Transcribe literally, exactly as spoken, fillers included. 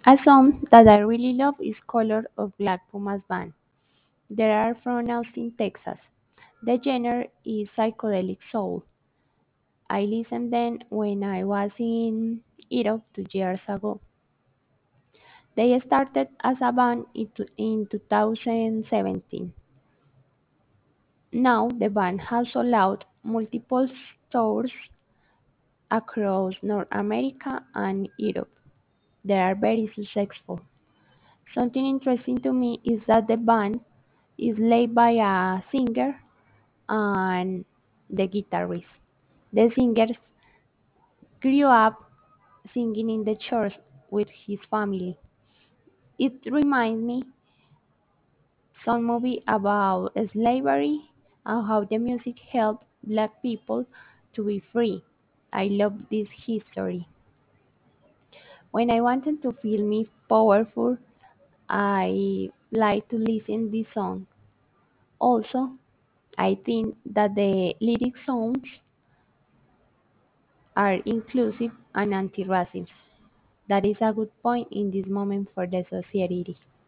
A song that I really love is Color of Black Pumas Band. They are from Austin, Texas. The genre is psychedelic soul. I listened then when I was in Europe two years ago. They started as a band in two- in two thousand seventeen. Now the band has sold out multiple tours across North America and Europe. They are very successful. Something interesting to me is that the band is led by a singer and the guitarist. The singer grew up singing in the church with his family. It reminds me some movie about slavery and how the music helped black people to be free. I love this history. When I wanted to feel me powerful, I like to listen this song. Also, I think that the lyric songs are inclusive and anti-racist. That is a good point in this moment for the society.